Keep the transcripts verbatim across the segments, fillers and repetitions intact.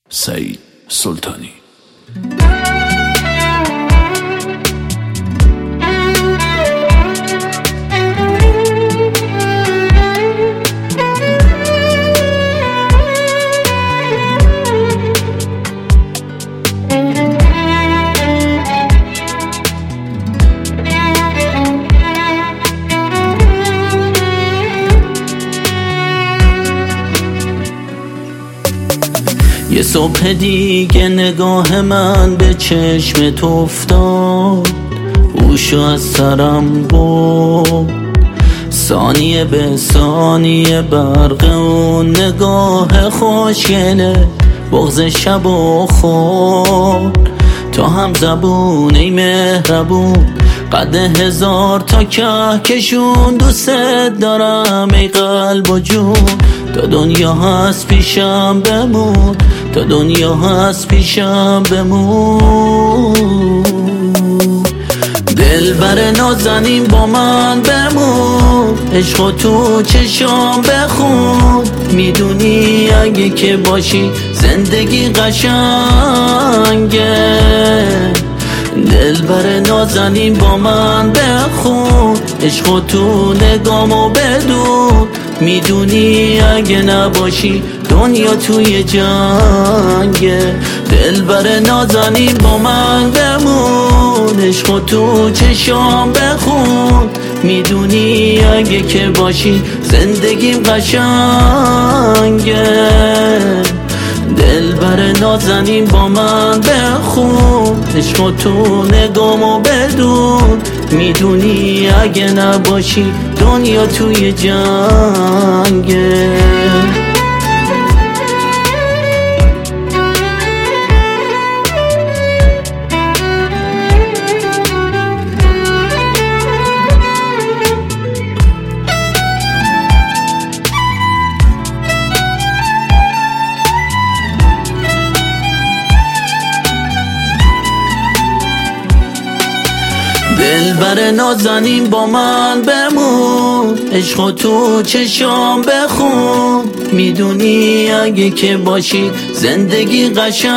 سعید سلطانی. یه صبح دیگه نگاه من به چشمت افتاد، هوشو از سرم برد. ثانیه به ثانیه برق اون نگاه خوشگله بغض شب و خورد. تو هم زبون ای مهربون، قد هزار تا کهکشون، دوست دارم ای قلب و جون. تا دنیا هست پیشم بمون، تا دنیا هست پیشم بمون. دلبر نازنین با من بمون، عشق تو چشام بخون. میدونی اگه که باشی زندگی قشنگه. دلبر نازنین با من بخون، عشق تو نگامو بدون. میدونی اگه نباشی دنیا توی جنگه. دلبر نازنین با من بمون، عشق تو چشام بخون. میدونی اگه که باشی زندگیم قشنگه. دلبر نازنین با من بخون، عشق تو نگامو بدون. میدونی اگه نباشی دنیا توی جنگه. دلبر نازنین با من بمون، عشق تو چشام بخون. میدونی اگه که باشی زندگی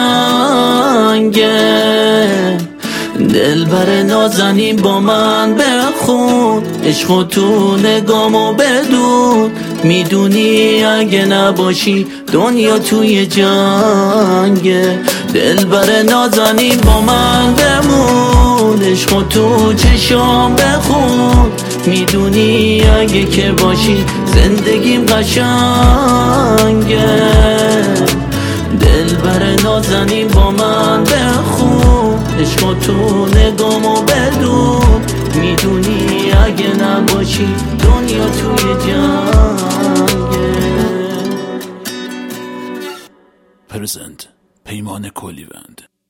قشنگه. دلبر نازنین با من بخون، عشق تو نگامو بدون. میدونی اگه نباشی دنیا توی جنگه. دلبر نازنین با من بمون، عشق تو چشام بخون. میدونی اگه که باشی زندگیم قشنگه. دلبر نازنین با من بخون، عشق تو نگامو بدون. میدونی اگه نباشی دنیا توی جنگه. پرزنت پیمان کلیوند.